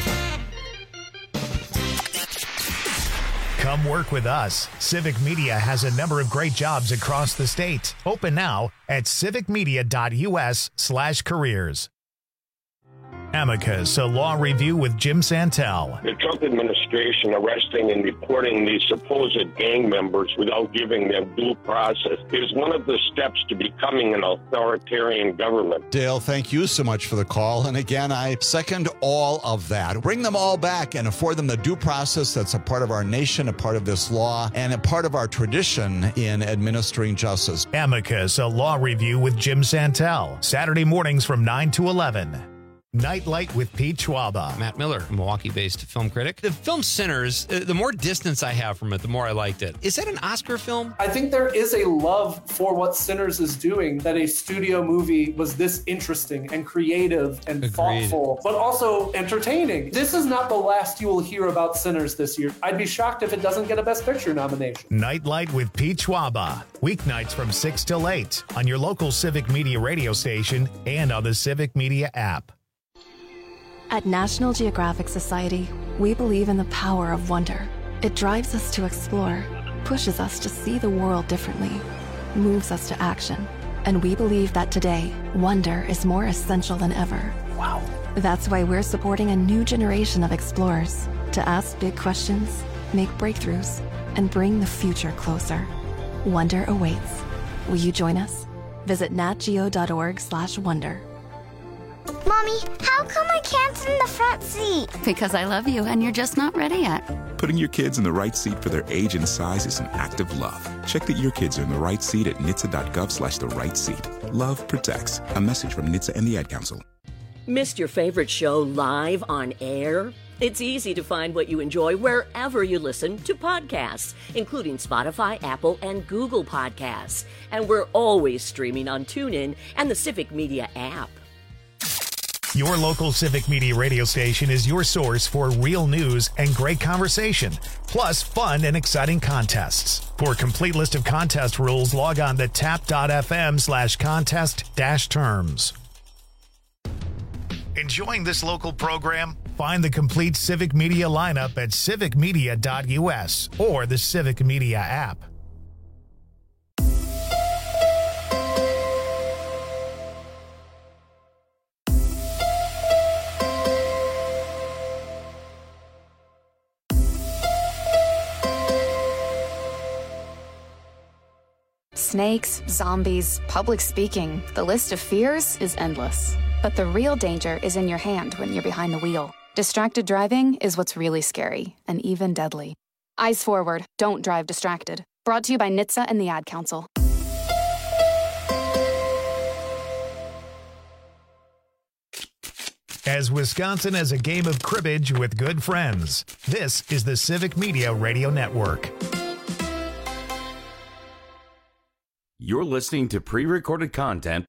Come work with us. Civic Media has a number of great jobs across the state. Open now at civicmedia.us slash careers. Amicus, a law review with Jim Santel. The Trump administration arresting and deporting these supposed gang members without giving them due process is one of the steps to becoming an authoritarian government. Dale, thank you so much for the call. And again, I second all of that. Bring them all back and afford them the due process that's a part of our nation, a part of this law, and a part of our tradition in administering justice. Amicus, a law review with Jim Santel. Saturday mornings from nine to eleven. Nightlight with Pete Schwaba. Matt Miller, Milwaukee-based film critic. The film Sinners, uh, the more distance I have from it, the more I liked it. Is that an Oscar film? I think there is a love for what Sinners is doing, that a studio movie was this interesting and creative and Agreed. thoughtful, but also entertaining. This is not the last you will hear about Sinners this year. I'd be shocked if it doesn't get a Best Picture nomination. Nightlight with Pete Schwaba. Weeknights from six till eight on your local Civic Media radio station and on the Civic Media app. At National Geographic Society, we believe in the power of wonder. It drives us to explore, pushes us to see the world differently, moves us to action. And we believe that today, wonder is more essential than ever. Wow. That's why we're supporting a new generation of explorers to ask big questions, make breakthroughs, and bring the future closer. Wonder awaits. Will you join us? Visit natgeo.org slash wonder. Mommy, how come I can't sit in the front seat? Because I love you and you're just not ready yet. Putting your kids in the right seat for their age and size is an act of love. Check that your kids are in the right seat at N H T S A dot gov slash the right seat. Love protects. A message from N H T S A and the Ad Council. Missed your favorite show live on air? It's easy to find what you enjoy wherever you listen to podcasts, including Spotify, Apple, and Google Podcasts. And we're always streaming on TuneIn and the Civic Media app. Your local Civic Media radio station is your source for real news and great conversation, plus fun and exciting contests. For a complete list of contest rules, log on to tap.fm slash contest dash terms. Enjoying this local program? Find the complete Civic Media lineup at civic media dot u s or the Civic Media app. Snakes, zombies, public speaking, the list of fears is endless. But the real danger is in your hand when you're behind the wheel. Distracted driving is what's really scary and even deadly. Eyes forward, don't drive distracted. Brought to you by N H T S A and the Ad Council. As Wisconsin has a game of cribbage with good friends, this is the Civic Media Radio Network. You're listening to pre-recorded content.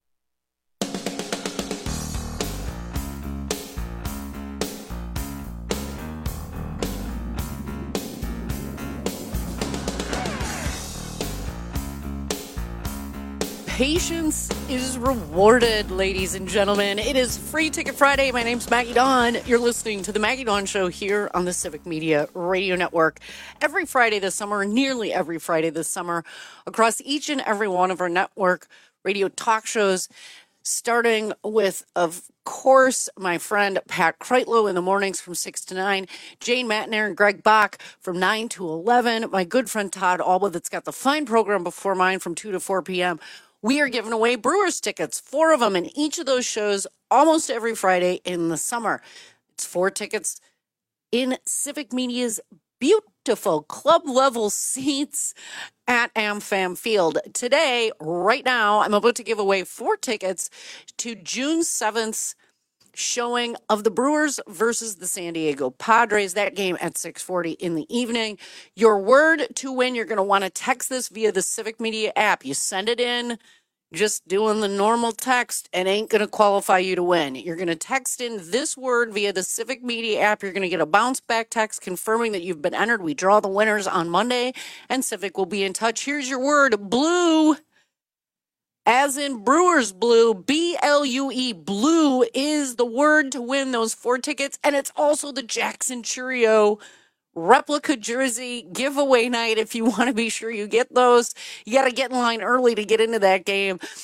Patience is rewarded, ladies and gentlemen. It is Free Ticket Friday. My name's Maggie Dawn. You're listening to the Maggie Dawn Show here on the Civic Media Radio Network. Every Friday this summer, nearly every Friday this summer, across each and every one of our network radio talk shows, starting with, of course, my friend Pat Kreitlow in the mornings from six to nine, Jane Matner and Greg Bach from nine to eleven, my good friend Todd Alba that's got the fine program before mine from two to four p.m., we are giving away Brewers tickets, four of them in each of those shows almost every Friday in the summer. It's four tickets in Civic Media's beautiful club-level seats at AmFam Field. Today, right now, I'm about to give away four tickets to June seventh's showing of the Brewers versus the San Diego Padres. That game at six forty in the evening. Your word to win, you're going to want to text this via the Civic Media app. You send it in, just doing the normal text, and ain't going to qualify you to win. You're going to text in this word via the Civic Media app. You're going to get a bounce back text confirming that you've been entered. We draw the winners on Monday, and Civic will be in touch. Here's your word, blue. As in Brewers Blue, B L U E, blue is the word to win those four tickets. And it's also the Jackson Churio replica jersey giveaway night. If you want to be sure you get those, you got to get in line early to get into that game.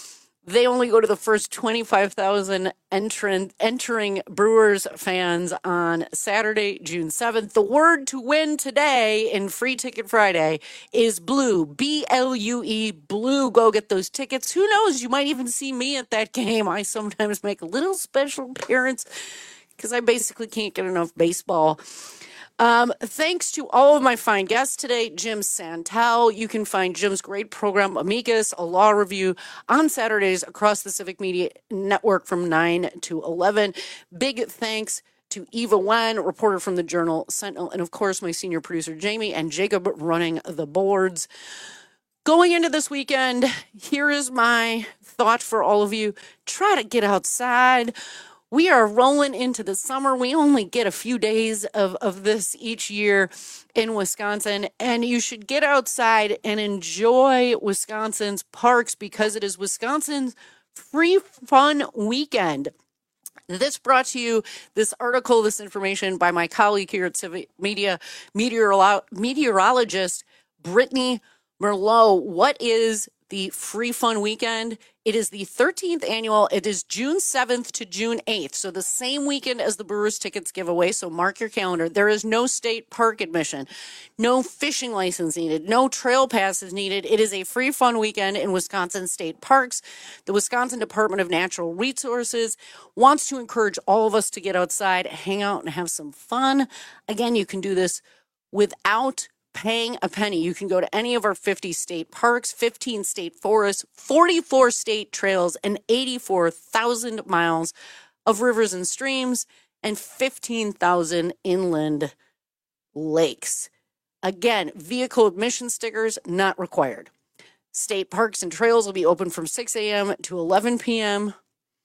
They only go to the first twenty-five thousand entrant, entering Brewers fans on Saturday, June seventh. The word to win today in Free Ticket Friday is blue, B L U E, blue. Go get those tickets. Who knows? You might even see me at that game. I sometimes make a little special appearance because I basically can't get enough baseball. Um, thanks to all of my fine guests today, Jim Santel. You can find Jim's great program, Amicus, a law review, on Saturdays across the Civic Media Network from nine to eleven. Big thanks to Eva Wen, reporter from the Journal Sentinel, and of course, my senior producer, Jamie, and Jacob running the boards. Going into this weekend, here is my thought for all of you. Try to get outside. We are rolling into the summer. We only get a few days of, of this each year in Wisconsin, and you should get outside and enjoy Wisconsin's parks because it is Wisconsin's free fun weekend. This brought to you, this article, this information by my colleague here at Civic Media, meteorolo- meteorologist Brittany Merlot. What is the free fun weekend? It is the thirteenth annual. It is June seventh to June eighth. So the same weekend as the Brewers tickets giveaway. So mark your calendar. There is no state park admission, no fishing license needed, no trail passes needed. It is a free fun weekend in Wisconsin state parks. The Wisconsin Department of Natural Resources wants to encourage all of us to get outside, hang out, and have some fun. Again, you can do this without paying a penny. You can go to any of our fifty state parks, fifteen state forests, forty-four state trails, and eighty-four thousand miles of rivers and streams, and fifteen thousand inland lakes. Again, vehicle admission stickers not required. State parks and trails will be open from six a.m. to eleven p.m.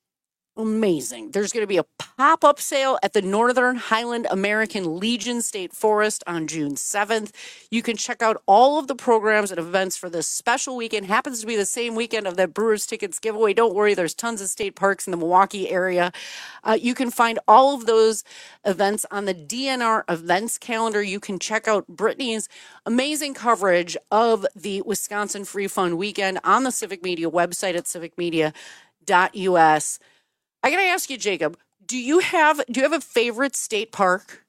Amazing. There's going to be a pop-up sale at the Northern Highland American Legion State Forest on June seventh. You can check out all of the programs and events for this special weekend. Happens to be the same weekend of that Brewers tickets giveaway. Don't worry, there's tons of state parks in the Milwaukee area. Uh, you can find all of those events on the D N R events calendar. You can check out Brittany's amazing coverage of the Wisconsin Free Fun Weekend on the Civic Media website at civic media dot u s. I gotta ask you, Jacob, do you have do you have a favorite state park?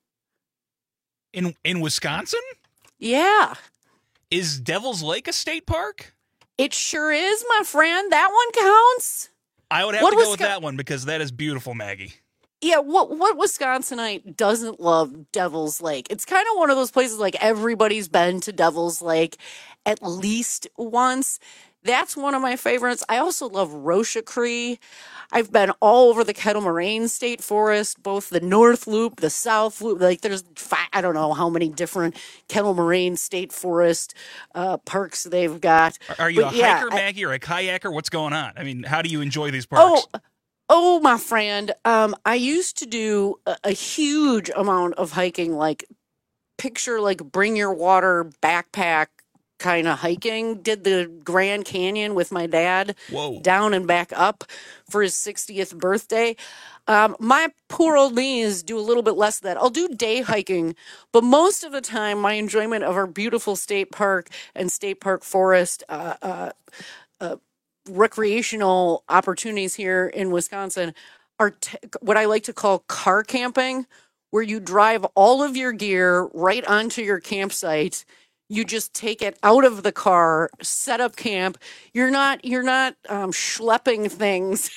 In in Wisconsin? Yeah. Is Devil's Lake a state park? It sure is, my friend. That one counts. I would have what to go Wisco- with that one because that is beautiful, Maggie. Yeah, what what Wisconsinite doesn't love Devil's Lake? It's kind of one of those places like everybody's been to Devil's Lake at least once. That's one of my favorites. I also love Rocha Cree. I've been all over the Kettle Moraine State Forest, both the North Loop, the South Loop. Like there's, five, I don't know how many different Kettle Moraine State Forest uh, parks they've got. Are, are you but a yeah, hiker, I, Maggie, or a kayaker? What's going on? I mean, how do you enjoy these parks? Oh, oh, my friend. Um, I used to do a, a huge amount of hiking, like picture like bring your water backpack kind of hiking. Did the Grand Canyon with my dad. Whoa. Down and back up for his sixtieth birthday. Um, my poor old knees do a little bit less of that. I'll do day hiking, but most of the time my enjoyment of our beautiful state park and state park forest uh, uh, uh, recreational opportunities here in Wisconsin are t- what I like to call car camping, where you drive all of your gear right onto your campsite. You just take it out of the car, set up camp. You're not you're not um, schlepping things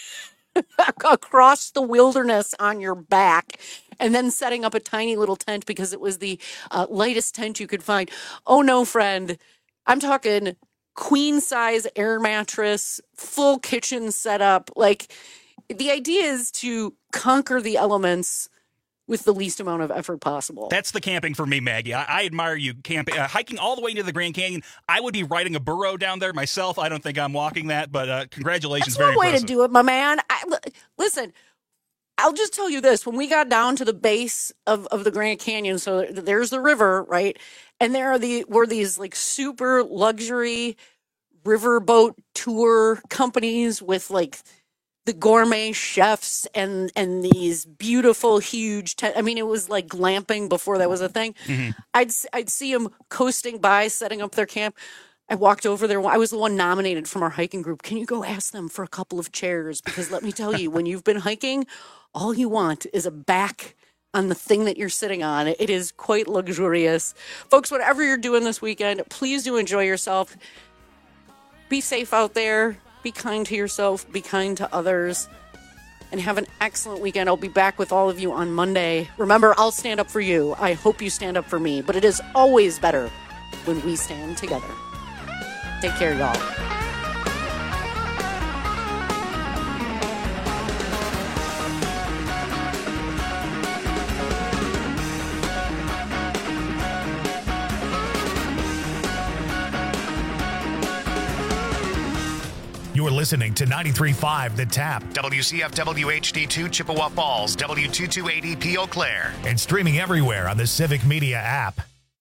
across the wilderness on your back and then setting up a tiny little tent because it was the uh, lightest tent you could find. Oh, no, friend. I'm talking queen size air mattress, full kitchen setup. Like the idea is to conquer the elements with the least amount of effort possible. That's the camping for me, Maggie. I, I admire you camping, uh, hiking all the way into the Grand Canyon. I would be riding a burro down there myself. I don't think I'm walking that, but uh, congratulations. That's Very one way impressive. to do it, my man. I, listen, I'll just tell you this. When we got down to the base of, of the Grand Canyon, so there's the river, right? And there are the were these like super luxury riverboat tour companies with like the gourmet chefs and and these beautiful huge te- I mean it was like glamping before that was a thing. Mm-hmm. I'd I'd see them coasting by, setting up their camp. I walked over there. I was the one nominated from our hiking group. Can you go ask them for a couple of chairs? Because let me tell you, when you've been hiking, all you want is a back on the thing that you're sitting on. It is quite luxurious. Folks, whatever you're doing this weekend, please do enjoy yourself. Be safe out there. Be kind to yourself. Be kind to others. And have an excellent weekend. I'll be back with all of you on Monday. Remember, I'll stand up for you. I hope you stand up for me. But it is always better when we stand together. Take care, y'all. You're listening to ninety-three point five The Tap, W C F W H D two Chippewa Falls, W two twenty-eight E P Eau Claire, and streaming everywhere on the Civic Media app.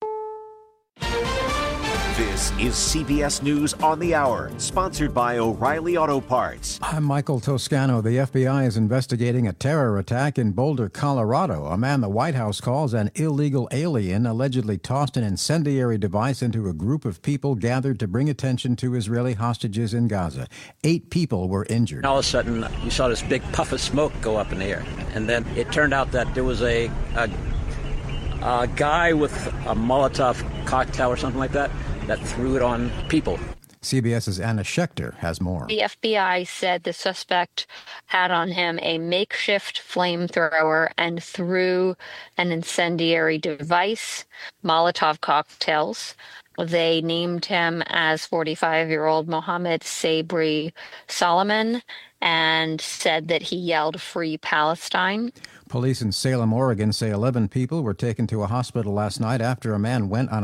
This is C B S News on the Hour, sponsored by O'Reilly Auto Parts. I'm Michael Toscano. The F B I is investigating a terror attack in Boulder, Colorado. A man the White House calls an illegal alien allegedly tossed an incendiary device into a group of people gathered to bring attention to Israeli hostages in Gaza. Eight people were injured. All of a sudden, you saw this big puff of smoke go up in the air. And then it turned out that there was a, a, a guy with a Molotov cocktail or something like that that threw it on people. CBS's Anna Schechter has more. The F B I said the suspect had on him a makeshift flamethrower and threw an incendiary device, Molotov cocktails. They named him as forty-five-year-old Mohammed Sabri Solomon and said that he yelled "Free Palestine." Police in Salem, Oregon say eleven people were taken to a hospital last night after a man went on